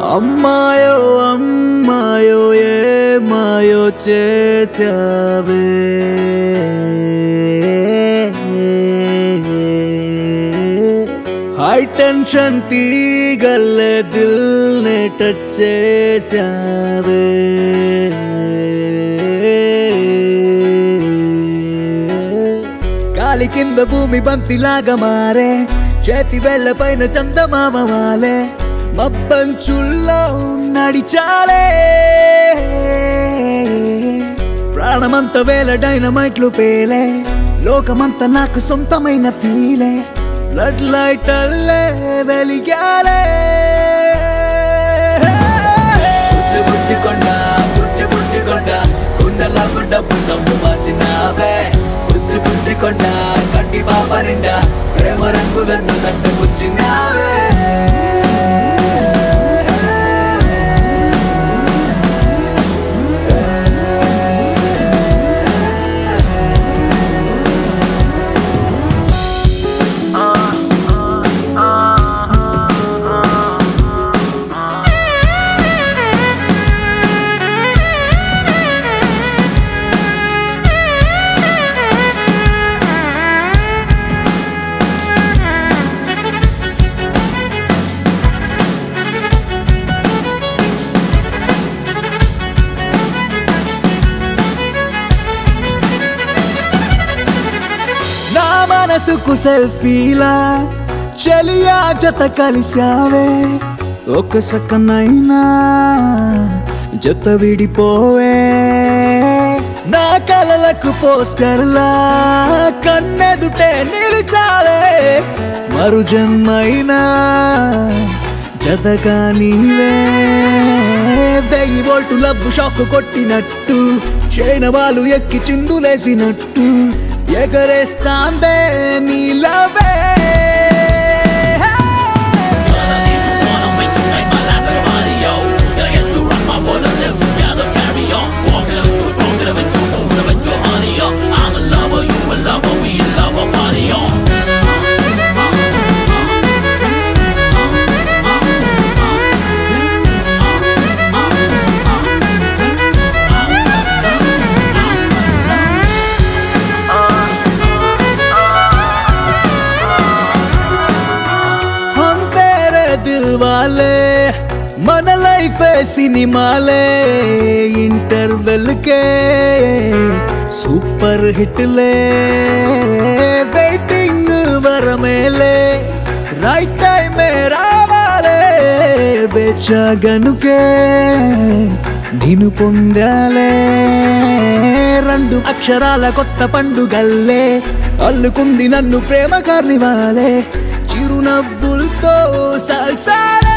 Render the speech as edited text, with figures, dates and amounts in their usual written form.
అమ్మాయో అమ్మాయో ఏమాయో చేశావే హై టెన్షన్ తీగల్లే దిల్ నే టచ్ చేశావే గాలి కింద భూమి బంతిలాగా మారే చేతి వేళ్ల పైన చందమామ వాలే మబ్బంచుల్లో నడిచాలే ప్రాణమంత వేల డైనమైట్లు పేలే లోకమంతా నాకు సొంతమైన ఫీలే ఫ్లడ్ లైట్ అల్లే వెలిగాలే బుజ్జికొండ గుండెలకు డబ్బు సొమ్ము మార్చినావే బుజ్జికొండ కంటి పాప నిండా ప్రేమ రంగులను నన్ను పుచ్చినావే మనసుకు సెల్ఫీలా చలియా జత కలిసావే ఒక సకనైనా జత విడిపోవే నా కలలకు పోస్టర్లా కన్నెదుటే నిలిచావే మరు జన్మైనా జతగా నీవే 1000 వోల్టు లవ్వు షాక్ కొట్టినట్టు చైనవాలు ఎక్కి చిందులేసినట్టు ఎగరేస్తాందే నీలవే మన లైఫ్ సినిమాలే ఇంటర్వెల్ కే సూపర్ హిట్లే వెయిటింగ్ వరమేలే రైట్ టైమే రావాలే బేచగనుకే నేను పొందాలే 2 అక్షరాల కొత్త పండుగల్లే అల్లుకుంది నన్ను ప్రేమ కార్నివాలే చిరునవ్వులతో సల్సాలే